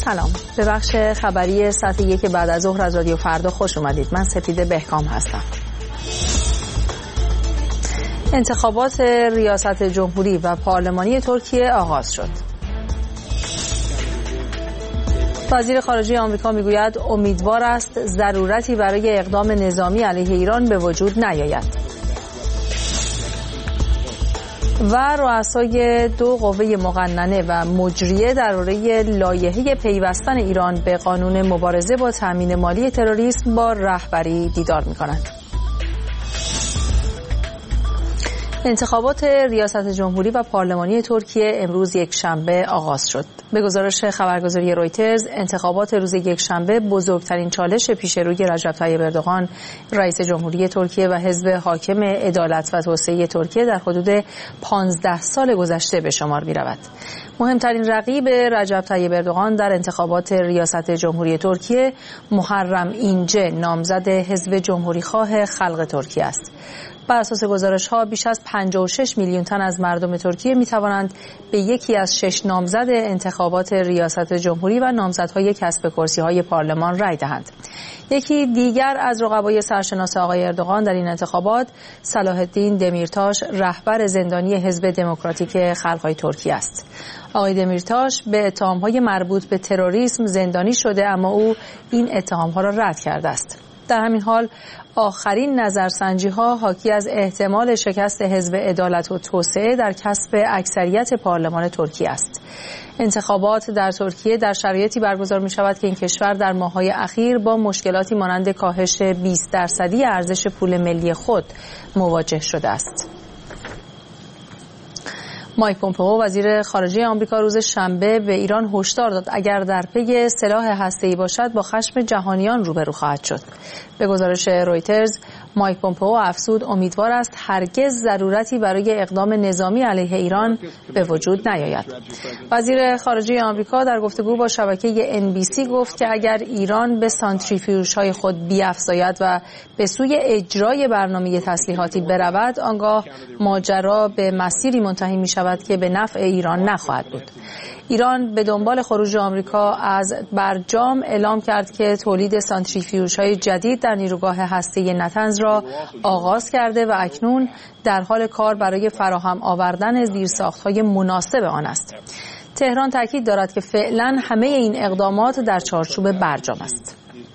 سلام، به بخش خبری ساعت 1 بعد از ظهر از رادیو فردا خوش اومدید. من سپیده بهکام هستم. انتخابات ریاست جمهوری و پارلمانی ترکیه آغاز شد. وزیر خارجه آمریکا میگوید امیدوار است ضرورتی برای اقدام نظامی علیه ایران به وجود نیاید. و رؤسای دو قوه مقننه و مجریه درباره لایحه پیوستن ایران به قانون مبارزه با تامین مالی تروریسم با رهبری دیدار می‌کنند. انتخابات ریاست جمهوری و پارلمانی ترکیه امروز یکشنبه آغاز شد. به گزارش خبرگزاری رویترز، انتخابات روز یکشنبه بزرگترین چالش پیش روی رجب طیب اردوغان، رئیس جمهوری ترکیه و حزب حاکم عدالت و توسعه ترکیه در حدود 15 سال گذشته به شمار می‌رود. مهمترین رقیب رجب طیب اردوغان در انتخابات ریاست جمهوری ترکیه محرم اینچه نامزد حزب جمهوریخواه خلق ترکیه است. بر اساس گزارش‌ها بیش از 56 میلیون تن از مردم ترکیه می‌توانند به یکی از 6 نامزد انتخابات ریاست جمهوری و نامزدهای کسب کرسی‌های پارلمان رای دهند. یکی دیگر از رقبای سرشناس آقای اردوغان در این انتخابات صلاح‌الدین دمیرتاش، رهبر زندانی حزب دموکراتیک خلق‌های ترکیه است. آقای دمیرتاش به اتهام‌های مربوط به تروریسم زندانی شده، اما او این اتهام‌ها را رد کرده است. در همین حال آخرین نظرسنجی‌ها حاکی از احتمال شکست حزب عدالت و توسعه در کسب اکثریت پارلمان ترکیه است. انتخابات در ترکیه در شرایطی برگزار می‌شود که این کشور در ماه‌های اخیر با مشکلاتی مانند کاهش 20% ارزش پول ملی خود مواجه شده است. مایک پومپئو وزیر خارجه آمریکا روز شنبه به ایران هشدار داد اگر در پی سلاح هسته‌ای باشد با خشم جهانیان روبرو خواهد شد. به گزارش رویترز، مایک پومپئو افزود امیدوار است هرگز ضرورتی برای اقدام نظامی علیه ایران به وجود نیاید. وزیر خارجه آمریکا در گفتگو با شبکه NBC گفت که اگر ایران به سانتریفیوژهای خود بیفزاید و به سوی اجرای برنامه تسلیحاتی برود، آنگاه ماجرا به مسیری منتهی می‌شود که به نفع ایران نخواهد بود. ایران به دنبال خروج آمریکا از برجام اعلام کرد که تولید سانتریفیوژهای جدید در نیروگاه هسته‌ای نتنز را آغاز کرده و اکنون در حال کار برای فراهم آوردن زیرساخت‌های مناسب آن است. تهران تاکید دارد که فعلا همه این اقدامات در چارچوب برجام است.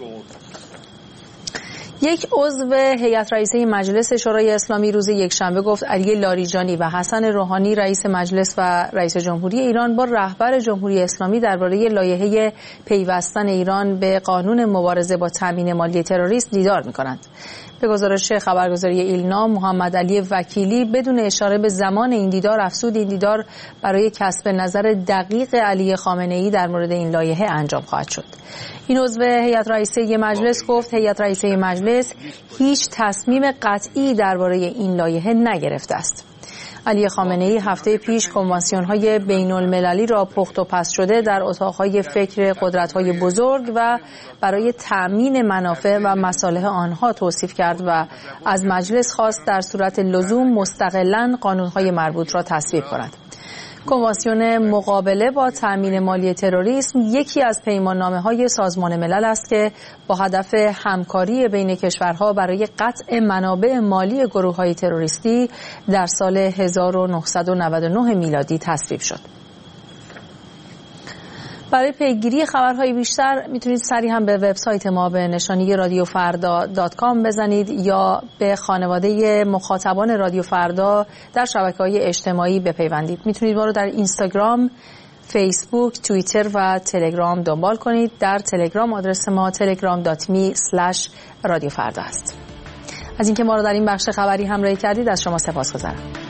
یک عضو هیئت رئیسه مجلس شورای اسلامی روز یکشنبه گفت علی لاریجانی و حسن روحانی رئیس مجلس و رئیس جمهوری ایران با رهبر جمهوری اسلامی درباره لایحه پیوستن ایران به قانون مبارزه با تامین مالی تروریسم دیدار می‌کنند. به گزارش خبرگزاری ایلنا، محمد علی وکیلی بدون اشاره به زمان این دیدار افزود این دیدار برای کسب نظر دقیق علی خامنه‌ای در مورد این لایحه انجام خواهد شد. این عضو هیئت رئیسه مجلس گفت هیئت رئیسه مجلس هیچ تصمیم قطعی درباره این لایحه نگرفته است. علی خامنه‌ای هفته پیش کنوانسیون‌های بین‌المللی را پخت و پس شده در اتاق‌های فکر قدرت‌های بزرگ و برای تأمین منافع و مصالح آنها توصیف کرد و از مجلس خواست در صورت لزوم مستقلاً قانون‌های مربوط را تصویب کند. کنوانسیون مقابله با تأمین مالی تروریسم یکی از پیماننامه‌های سازمان ملل است که با هدف همکاری بین کشورها برای قطع منابع مالی گروه‌های تروریستی در سال 1999 میلادی تصویب شد. برای پیگیری خبرهای بیشتر میتونید سری هم به وبسایت ما به نشانی radiofarda.com بزنید یا به خانواده مخاطبان رادیو فردا در شبکه‌های اجتماعی بپیوندید. میتونید ما رو در اینستاگرام، فیسبوک، توییتر و تلگرام دنبال کنید. در تلگرام آدرس ما telegram.me/radiofarda است. از اینکه ما رو در این بخش خبری همراهی کردید از شما سپاسگزارم.